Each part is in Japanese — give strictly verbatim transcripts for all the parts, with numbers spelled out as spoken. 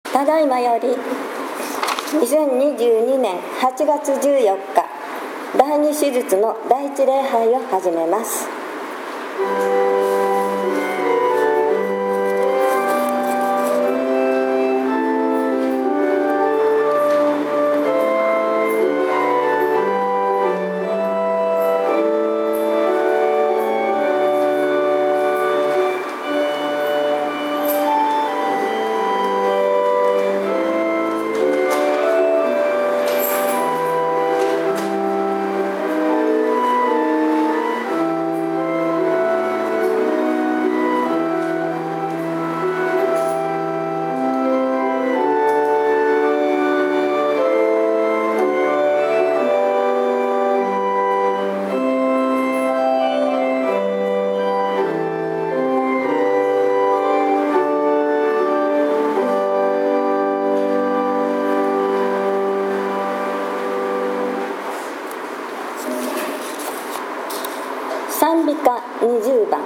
ただいまよりにせんにじゅうにねんはちがつじゅうよっか第二手術の第一礼拝を始めます。賛美歌にじゅうばん。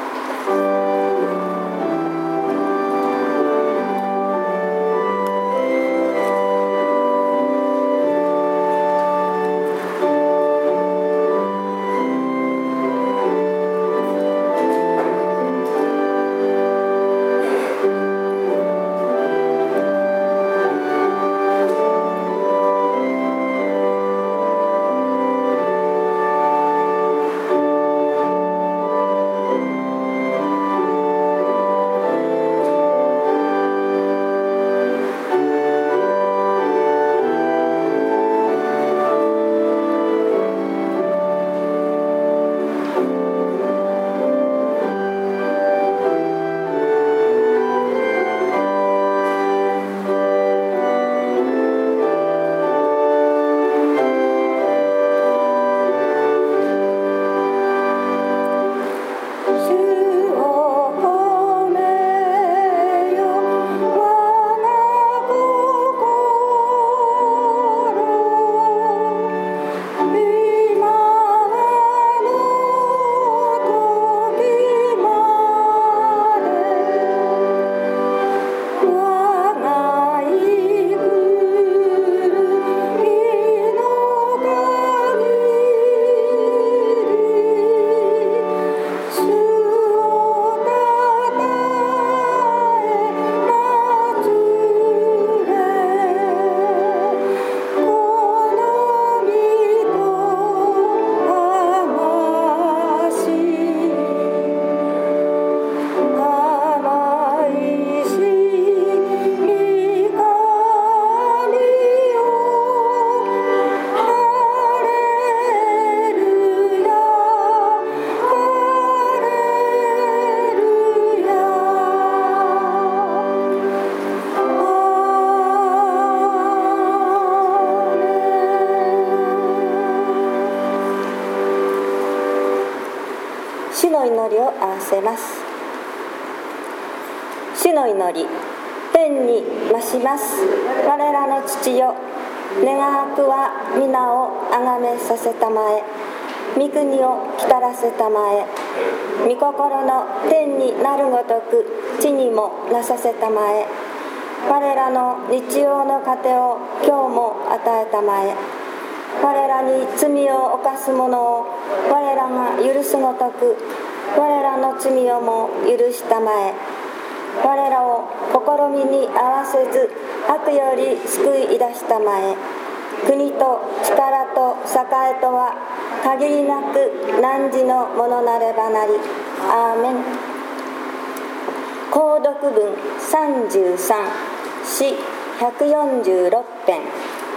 主の祈りを合わせます。主の祈り。天に増します我らの父よ、願わくは皆をあがめさせたまえ、御国を来たらせたまえ、御心の天になるごとく地にもなさせたまえ、我らの日曜の糧を今日も与えたまえ、我らに罪を犯す者を我らが許すごとく我らの罪をも許したまえ、我らを試みに合わせず悪より救い出したまえ、国と力と栄とは限りなく汝のものなればなり。アーメン。購読文さんじゅうさん、詩ひゃくよんじゅうろくぺん。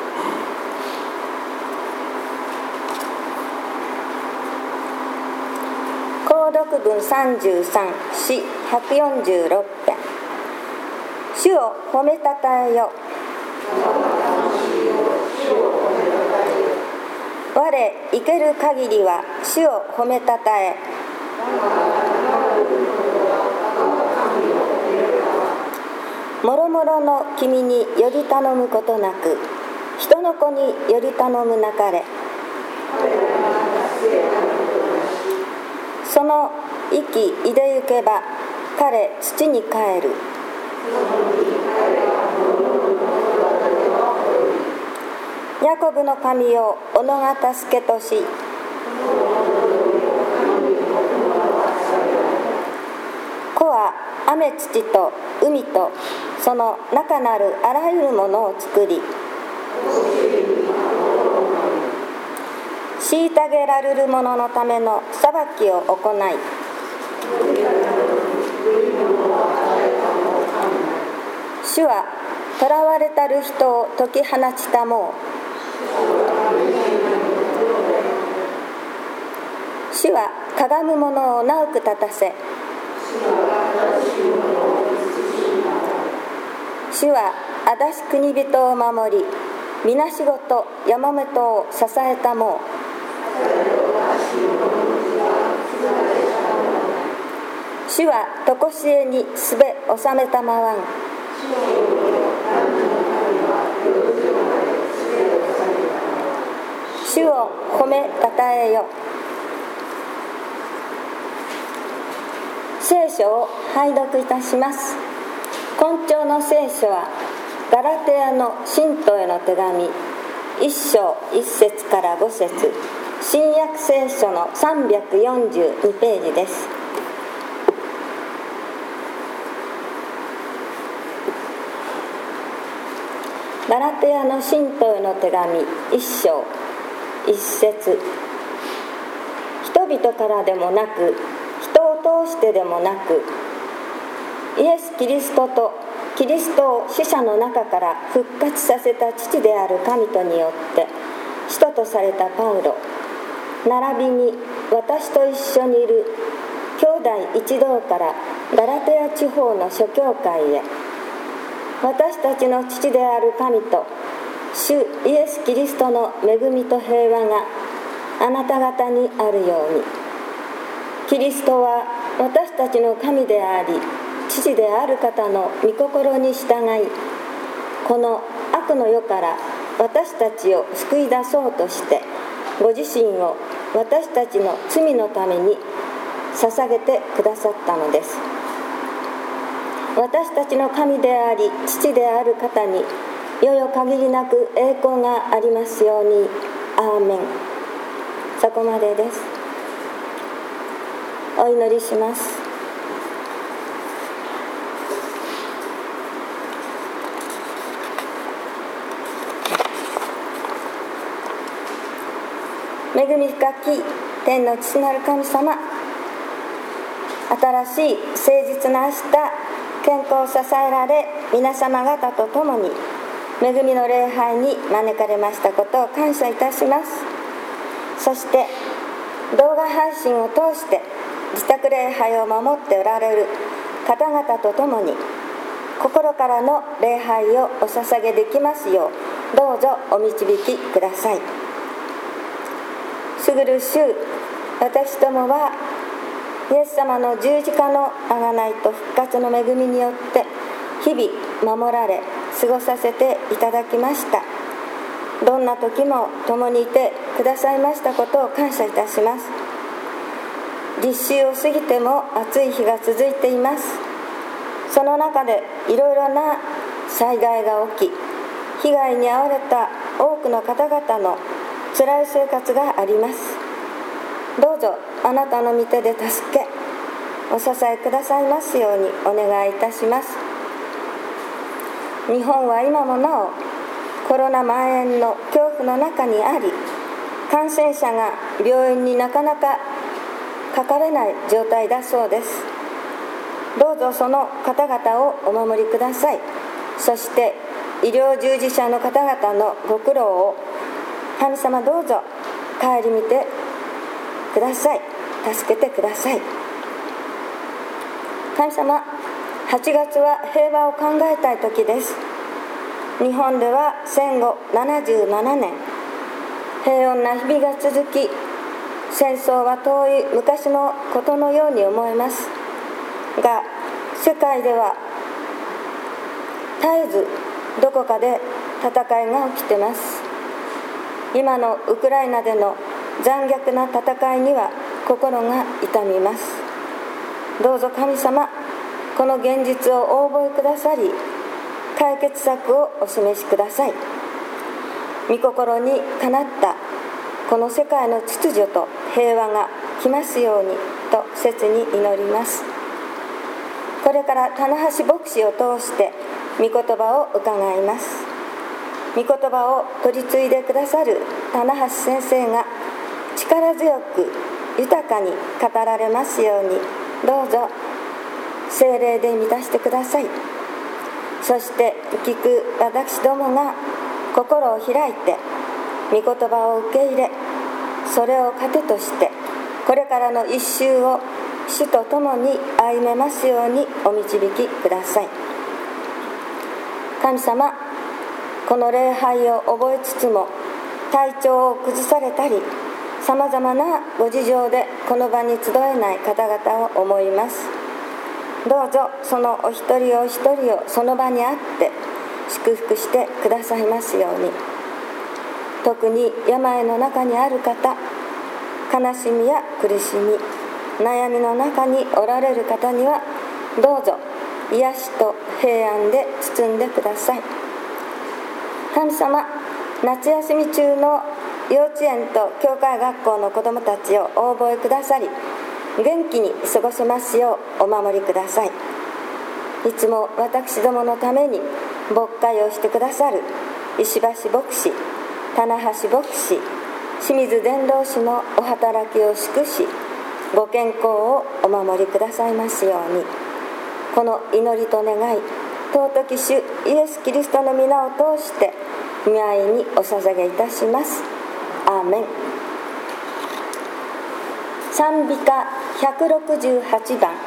購読文さんじゅうさん、詩ひゃくよんじゅうろくぺん。主を褒めたたえよ。我生ける限りは主を褒めたたえ。もろもろの君により頼むことなく、人の子により頼むなかれ。その生きいでゆけば彼土に帰る。 ヤコブの神よ、おのが助けとし。子は雨土と海とその中なるあらゆるものを作り、虐げられる者のための裁きを行い、主は囚われたる人を解き放ちたもう。主はかがむ者を直く立たせ、主はあだし国人を守り、みなしごとやもめとを支えたもう。主はとこしえにすべ収めたまわん。主を褒めたたえよ。聖書を拝読いたします。今朝の聖書はガラテヤの信徒への手紙いっ章いっ節からご節、新約聖書のさんびゃくよんじゅうにページです。ガラテヤの信徒への手紙いっ章いっ節、人々からでもなく人を通してでもなく、イエス・キリストとキリストを死者の中から復活させた父である神とによって使徒とされたパウロ、並びに私と一緒にいる兄弟一同からガラテヤ地方の諸教会へ、私たちの父である神と主イエス・キリストの恵みと平和があなた方にあるように。キリストは私たちの神であり父である方の御心に従い、この悪の世から私たちを救い出そうとしてご自身を私たちの罪のために捧げてくださったのです。私たちの神であり父である方によよ限りなく栄光がありますように。アーメン。そこまでです。お祈りします。恵み深き天の父なる神様、新しい誠実な明日、健康を支えられ皆様方と共に恵みの礼拝に招かれましたことを感謝いたします。そして動画配信を通して自宅礼拝を守っておられる方々と共に心からの礼拝をお捧げできますよう、どうぞお導きください。すぐる主、私どもはイエス様の十字架の贖いと復活の恵みによって日々守られ過ごさせていただきました。どんな時も共にいてくださいましたことを感謝いたします。立秋を過ぎても暑い日が続いています。その中でいろいろな災害が起き、被害に遭われた多くの方々の辛い生活があります。どうぞあなたの御手で助けお支えくださいますようにお願いいたします。日本は今もなおコロナ蔓延の恐怖の中にあり、感染者が病院になかなかかかれない状態だそうです。どうぞその方々をお守りください。そして医療従事者の方々のご苦労を神様どうぞ顧みてください。助けてください。神様、はちがつは平和を考えたい時です。日本では戦後ななじゅうななねん、平穏な日々が続き、戦争は遠い昔のことのように思えますが、世界では絶えずどこかで戦いが起きています。今のウクライナでの残虐な戦いには心が痛みます。どうぞ神様、この現実をお覚えくださり、解決策をお示しください。 御心にかなったこの世界の秩序と平和が来ますようにと切に祈ります。これから棚橋牧師を通して御言葉を伺います。御言葉を取り継いでくださる棚橋先生が力強く豊かに語られますように、どうぞ聖霊で満たしてください。そして聞く私どもが心を開いて御言葉を受け入れ、それを糧としてこれからの一周を主と共に歩めますようにお導きください。神様、この礼拝を覚えつつも体調を崩されたり、さまざまなご事情でこの場に集えない方々を思います。どうぞそのお一人お一人をその場にあって祝福してくださいますように。特に病の中にある方、悲しみや苦しみ、悩みの中におられる方にはどうぞ癒しと平安で包んでください。神様、夏休み中の幼稚園と教会学校の子どもたちをお覚えくださり、元気に過ごせますようお守りください。いつも私どものために牧会をしてくださる石橋牧師、棚橋牧師、清水伝道師のお働きを祝し、ご健康をお守りくださいますように。この祈りと願い、尊き主イエス・キリストの皆を通して御愛にお捧げいたします。アーメン。賛美歌ひゃくろくじゅうはちばん。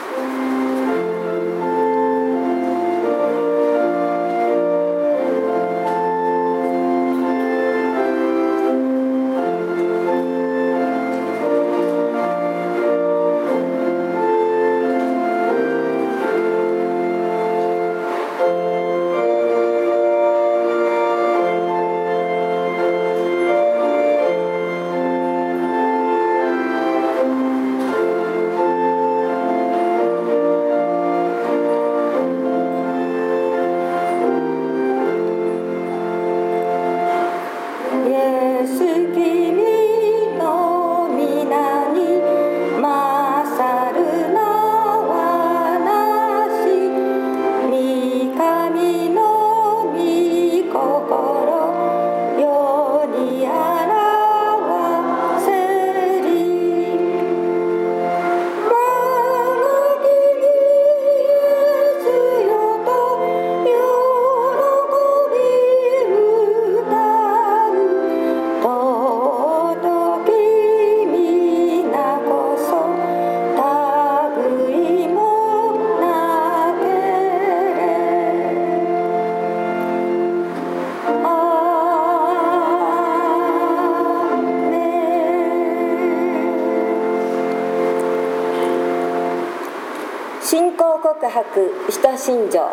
告白使徒信条。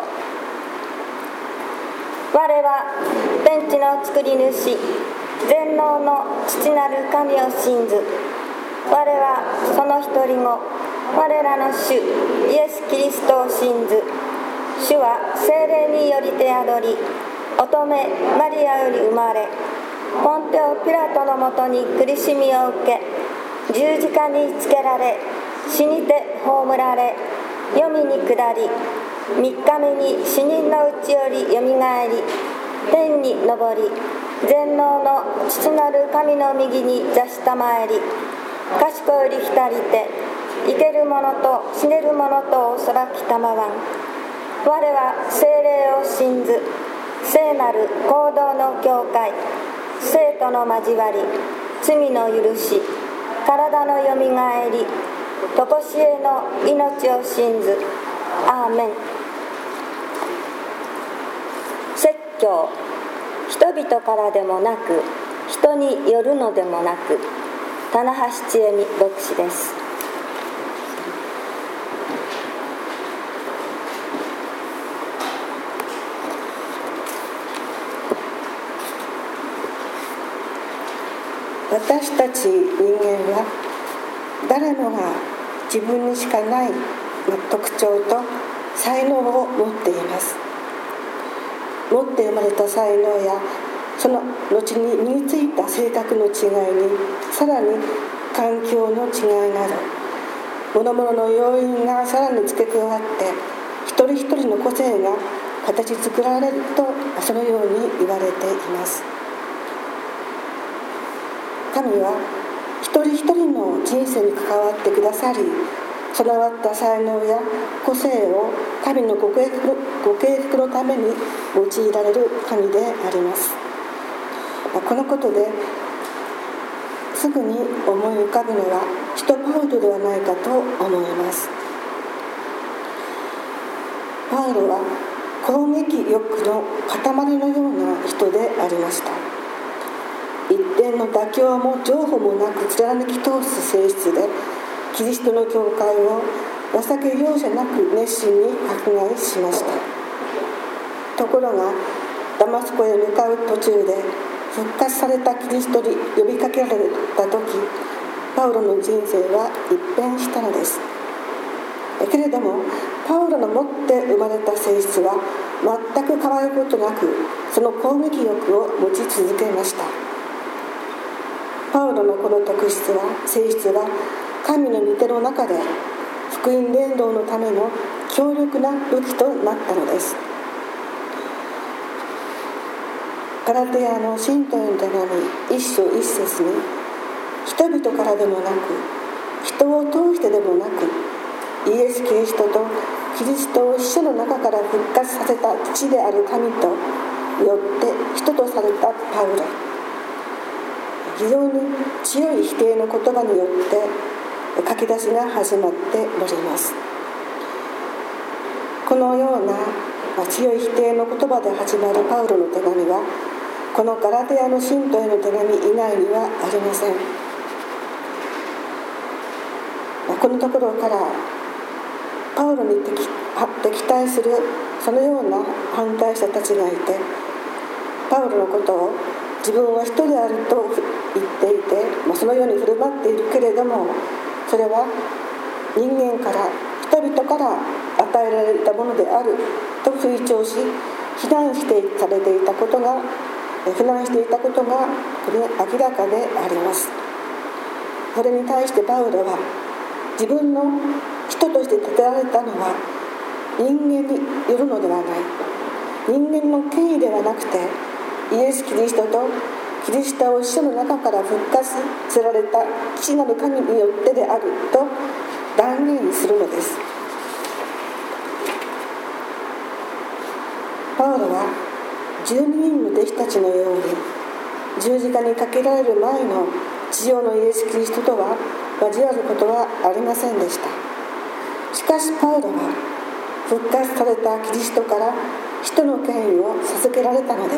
我は天地の作り主、全能の父なる神を信ず。我はその一人子、我らの主イエス・キリストを信ず。主は聖霊によりて宿り、乙女マリアより生まれ、ポンテオ・ピラトのもとに苦しみを受け、十字架につけられ、死にて葬られ、黄泉に下り、三日目に死人のうちよりよみがえり、天に昇り、全能の父なる神の右に座したまえり、賢より浸りて、生ける者と死ねる者とを裁きたまわん。我は聖霊を信ず、聖なる行動の教会、生徒の交わり、罪の許し、体のよみがえり、とこしえの命を信ず。アーメン。説教。人々からでもなく、人によるのでもなく、棚橋千恵美牧師です。 私たち人間は誰もが自分にしかない特徴と才能を持っています。持って生まれた才能やその後に身についた性格の違いにさらに環境の違いなど諸々の要因がさらに付け加わって一人一人の個性が形作られるとそのように言われています。神は一人一人の人生に関わってくださり、備わった才能や個性を神のご計画、ご計画のために用いられる神であります。このことですぐに思い浮かぶのは使徒パウロではないかと思います。パウロは攻撃欲の塊のような人でありました。一点の妥協も譲歩もなく貫き通す性質で、キリストの教会を情け容赦なく熱心に迫害しました。ところがダマスコへ向かう途中で復活されたキリストに呼びかけられた時、パウロの人生は一変したのです。けれどもパウロの持って生まれた性質は全く変わることなく、その攻撃欲を持ち続けました。パウロのこの特質は性質は神の御手の中で福音伝道のための強力な武器となったのです。ガラテヤの信徒への手紙一章一節に、人々からでもなく人を通してでもなくイエス・キリストとキリストを死者の中から復活させた父である神とよって人とされたパウロ、非常に強い否定の言葉によって書き出しが始まっております。このような強い否定の言葉で始まるパウロの手紙は、このガラテヤの信徒への手紙以外にはありません。このところからパウロに 敵, 敵対するそのような反対者たちがいて、パウロのことを自分は人であると言っていて、まあ、そのように振る舞っているけれども、それは人間から人々から与えられたものであると吹聴し、非難してされていたことが非難していたことがこれ明らかであります。それに対してパウロは、自分の人として立てられたのは人間によるのではない、人間の権威ではなくてイエス・キリストとキリストを死者の中から復活させられた父なる神によってであると断言するのです。パウロはじゅうににんの弟子たちのように十字架にかけられる前の地上のイエス・キリストとは交わることはありませんでした。しかしパウロは復活されたキリストから使徒の権威を授けられたのです。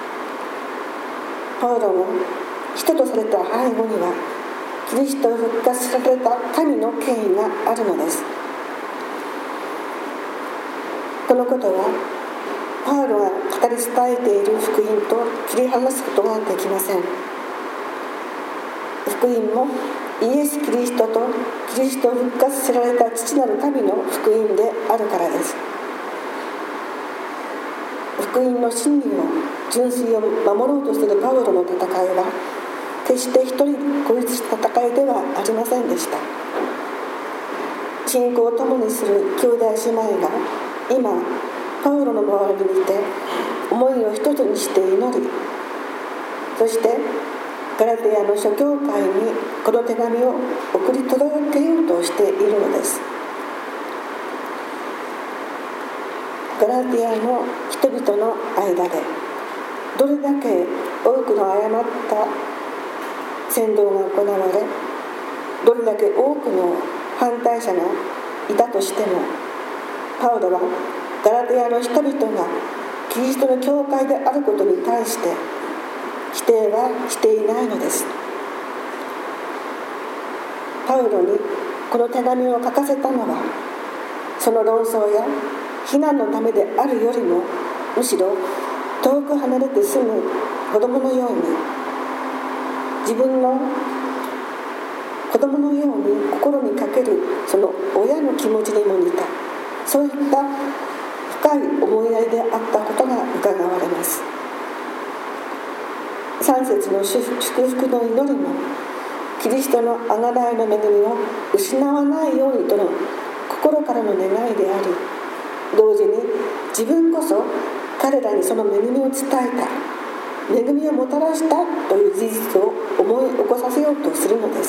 パウロの使徒とされた背後にはキリストを復活された神の権威があるのです。このことはパウロが語り伝えている福音と切り離すことができません。福音もイエス・キリストとキリストを復活させられた父なる神の福音であるからです。福音の真理を純粋を守ろうとするパウロの戦いは決して一人孤立した戦いではありませんでした。信仰を共にする兄弟姉妹が今パウロの周りにいて思いを一つにして祈り、そしてガラテヤの諸教会にこの手紙を送り届けようとしているのです。ガラテヤの人々の間でどれだけ多くの誤った扇動が行われ、どれだけ多くの反対者がいたとしても、パウロはガラテヤの人々がキリストの教会であることに対して否定はしていないのです。パウロにこの手紙を書かせたのは、その論争や非難のためであるよりも、むしろ遠く離れて住む子供のように、自分の子供のように心にかけるその親の気持ちにも似た、そういった深い思いやりであったことが伺われます。 さん節の祝福の祈りもキリストのあがらいの恵みを失わないようにとの心からの願いであり、同時に自分こそ彼らにその恵みを伝えた、恵みをもたらしたという事実を思い起こさせようとするのです。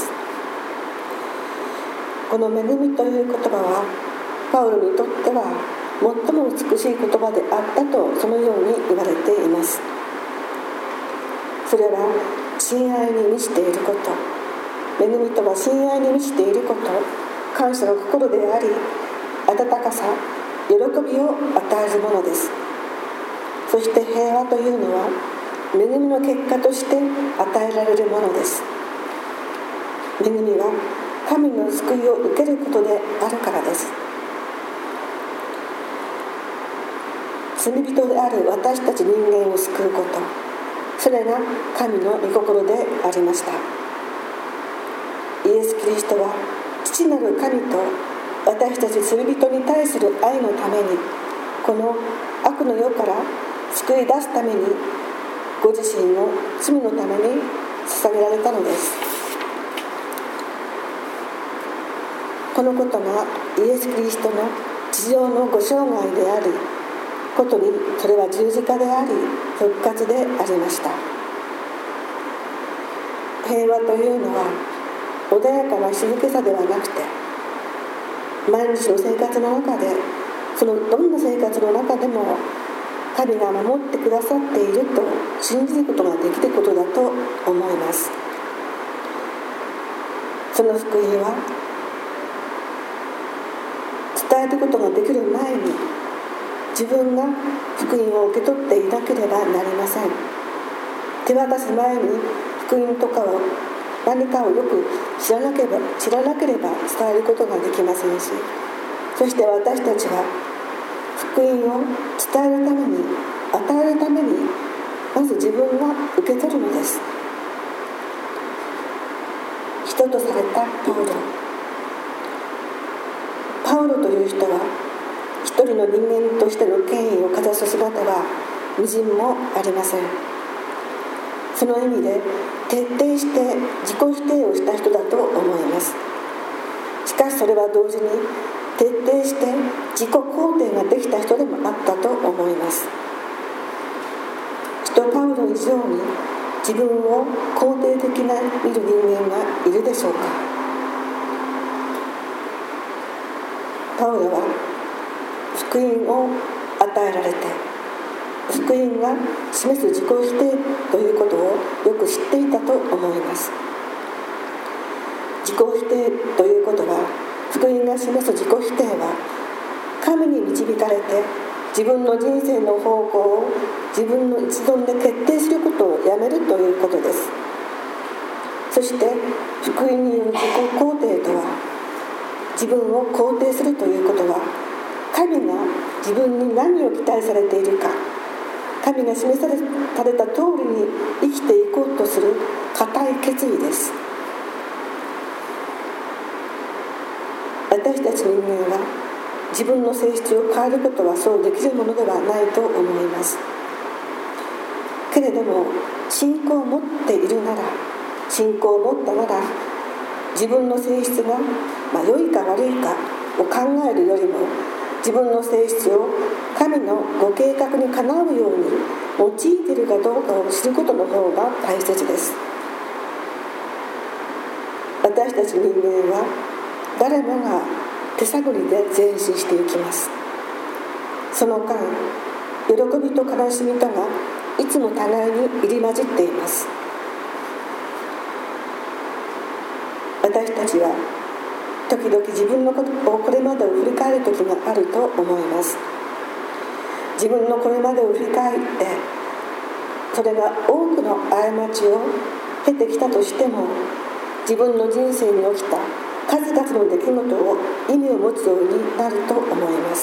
この恵みという言葉はパウロにとっては最も美しい言葉であったとそのように言われています。それは親愛に満ちていること、恵みとは親愛に満ちていること、感謝の心であり、温かさ、喜びを与えるものです。そして平和というのは恵みの結果として与えられるものです。恵みは神の救いを受けることであるからです。罪人である私たち人間を救うこと、それが神の御心でありました。イエス・キリストは父なる神と私たち罪人に対する愛のために、この悪の世から救い出すためにご自身を罪のために捧げられたのです。このことがイエス・キリストの地上のご生涯であり、ことにそれは十字架であり復活でありました。平和というのは穏やかな静けさではなくて、毎日の生活の中で、そのどんな生活の中でも神が守ってくださっていると信じることができることだと思います。その福音は伝えることができる前に自分が福音を受け取っていなければなりません。手渡す前に福音とかを何かをよく知らなければ、知らなければ伝えることができませんし、そして私たちは福音を伝えるために、与えるためにまず自分が受け取るのです。人とされたパウロ。パウロという人は一人の人間としての権威をかざす姿はみじんもありません。その意味で徹底して自己否定をした人だと思います。しかしそれは同時に徹底して自己肯定ができた人でもあったと思います。人パウロ以上に自分を肯定的な見る人間がいるでしょうか。パウロは福音を与えられて、福音が示す自己否定ということをよく知っていたと思います。自己否定ということは、福音が示す自己否定は神に導かれて自分の人生の方向を自分の一存で決定することをやめるということです。そして福音による自己肯定とは、自分を肯定するということは、神が自分に何を期待されているか、神が示された通りに生きていこうとする固い決意です。私たち人間は自分の性質を変えることはそうできるものではないと思います。けれども信仰を持っているなら、信仰を持ったなら、自分の性質が、まあ、良いか悪いかを考えるよりも、自分の性質を神のご計画にかなうように用いているかどうかを知ることの方が大切です。私たち人間は誰もが手探りで前進していきます。その間、喜びと悲しみとがいつも互いに入り混じっています。私たちは時々自分のことをこれまでを振り返る時があると思います。自分のこれまでを振り返って、それが多くの過ちを経てきたとしても、自分の人生に起きた数々の出来事を意味を持つようになると思います。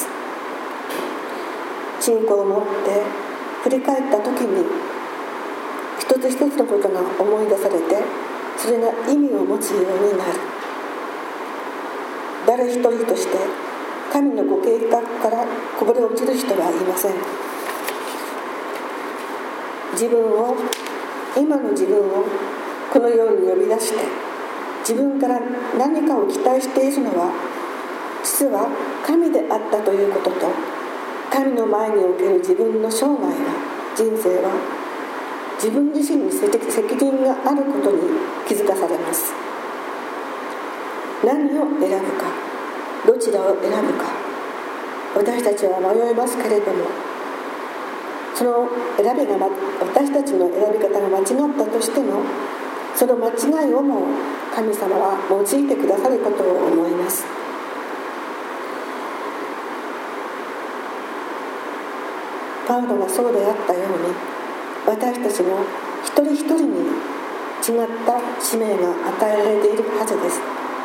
信仰を持って振り返った時に、一つ一つのことが思い出されて、それが意味を持つようになる。誰一人として神のご計画からこぼれ落ちる人はいません。自分を今の自分をこのように呼び出して、自分から何かを期待しているのは実は神であったということと、神の前における自分の生涯は、人生は自分自身に責任があることに気づかされます。何を選ぶか、どちらを選ぶか、私たちは迷いますけれども、その選びが、私たちの選び方が間違ったとしても、その間違いをも神様は用いてくださることを思います。パウロがそうであったように、私たちも一人一人に違った使命が与えられているはずです。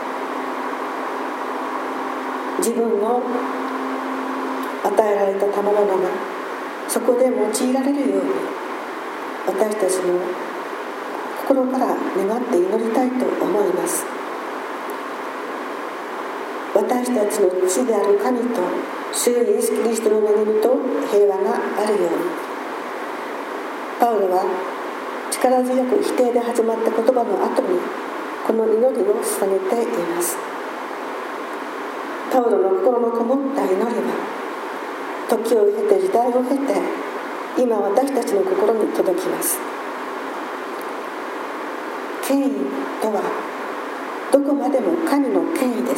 自分の与えられた賜物がそこで用いられるように、私たちも心から願って祈りたいと思います。私たちの父である神と主イエスキリストの恵みと平和があるように、パウロは力強く否定で始まった言葉の後にこの祈りを捧げています。パウロの心のこもった祈りは、時を経て時代を経て今私たちの心に届きます。権威とはどこまでも神の権威です。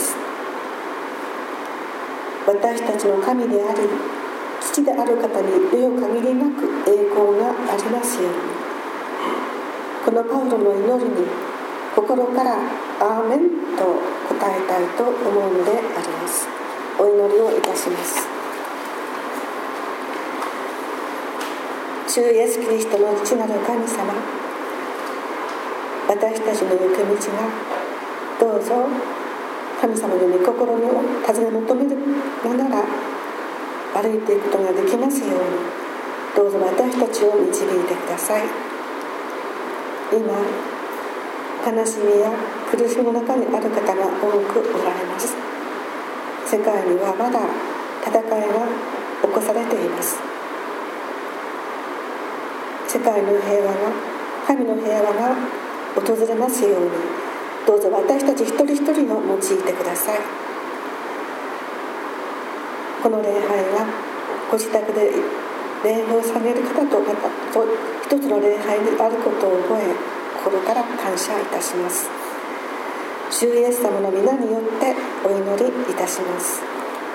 私たちの神であり父である方に量限りなく栄光がありますように、このパウロの祈りに心からアーメンと答えたいと思うのであります。お祈りをいたします。主イエスキリストの父なる神様、私たちの行く道がどうぞ神様の御心の尋ね求めるながら歩いていくことができますように、どうぞ私たちを導いてください。今悲しみや苦しみの中にある方が多くおられます。世界にはまだ戦いが起こされています。世界の平和が、神の平和が訪れますように、どうぞ私たち一人一人を用いてください。この礼拝がご自宅で礼拝をされる方とまた一つの礼拝であることを覚え、心から感謝いたします。主イエス様の皆によってお祈りいたします。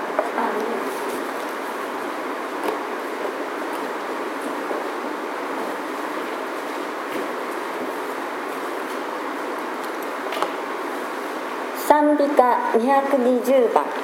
賛美歌にひゃくにじゅうばん。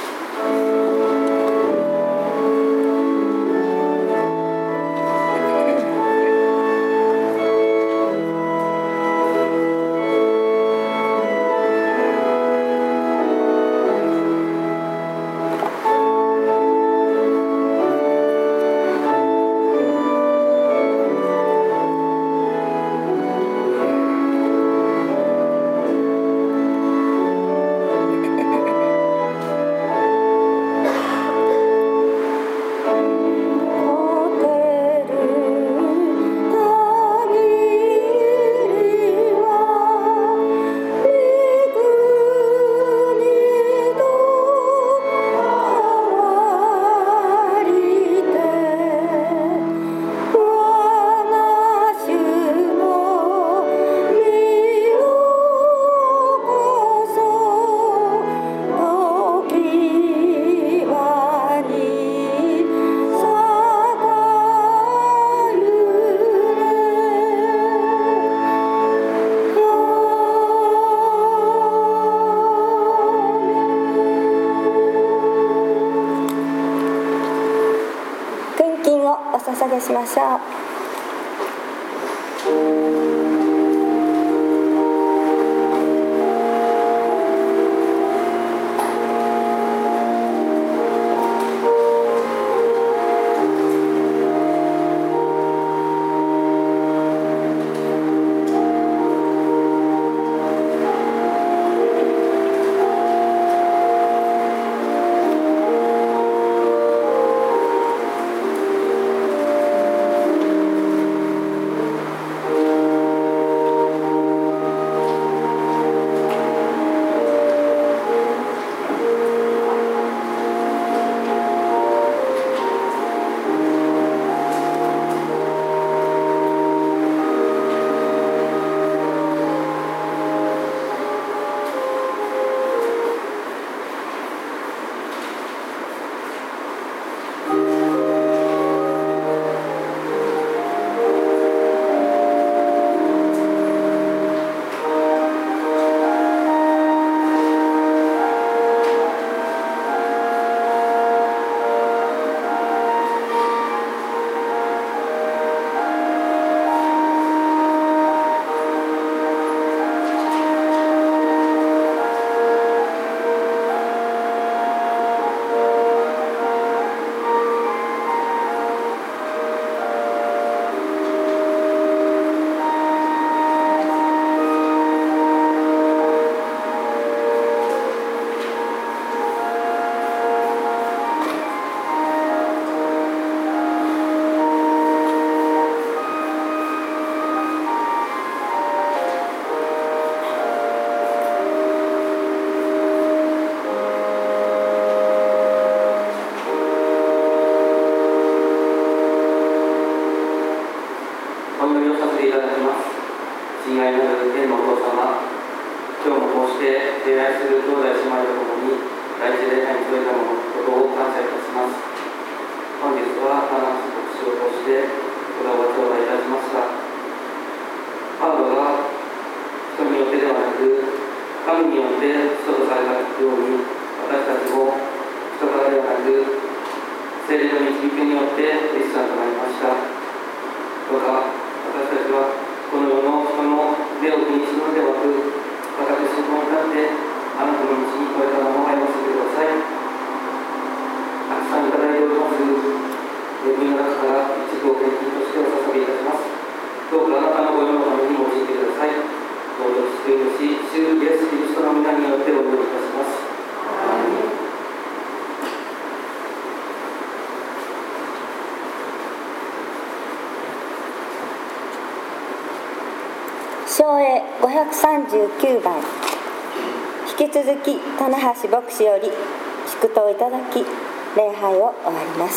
お捧げしましょう。 「 お祈りをさせていただきます。親愛なる天のお父様、今日もこうして敬愛する兄弟姉妹とともに第一礼拝に添えたことを感謝いたします。本日は話す牧師を通してこれを頂戴いたしました。パウロが人によってではなく神によって人とされたように、私たちも人からではなく聖霊の導きによってクリスチャンとなりました。どうか私たちはこの世の人の目を気にするのではなく、私そこに立ってあなたの道にこれからも歩ませてください。たくさんいただいております恵みの中から一部を献金としてお捧げいたします。どうかあなたのご用のために用いてください。どうぞ救い主、主イエス・キリストの皆によってお祈りいたします。 唱詠ごひゃくさんじゅうきゅうばん、引き続き棚橋牧師より祝祷いただき礼拝を終わります。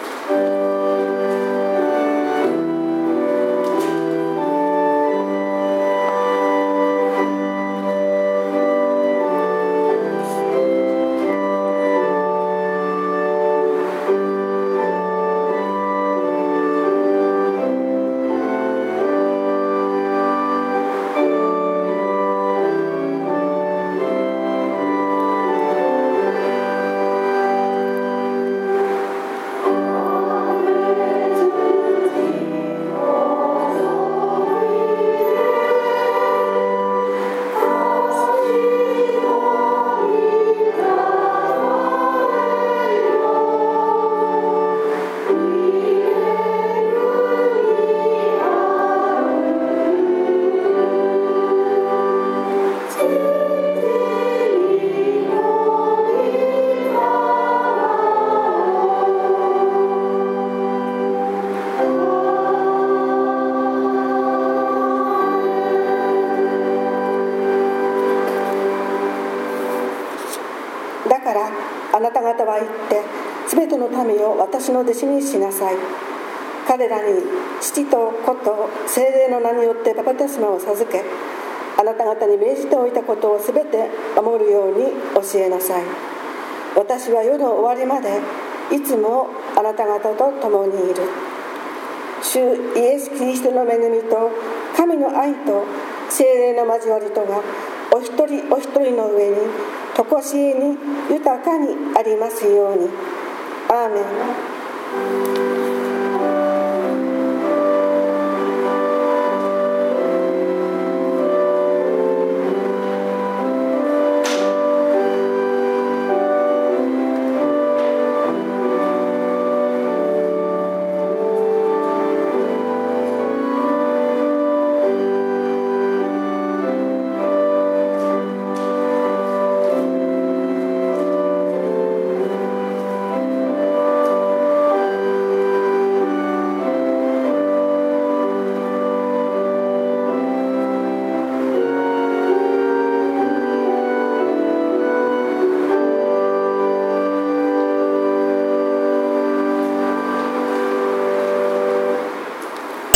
あなた方は言ってすべての民を私の弟子にしなさい。彼らに父と子と聖霊の名によってバプテスマを授け、あなた方に命じておいたことをすべて守るように教えなさい。私は世の終わりまでいつもあなた方と共にいる。主イエス・キリストの恵みと神の愛と聖霊の交わりとがお一人お一人の上にとこしえに豊かにありますように。アーメン。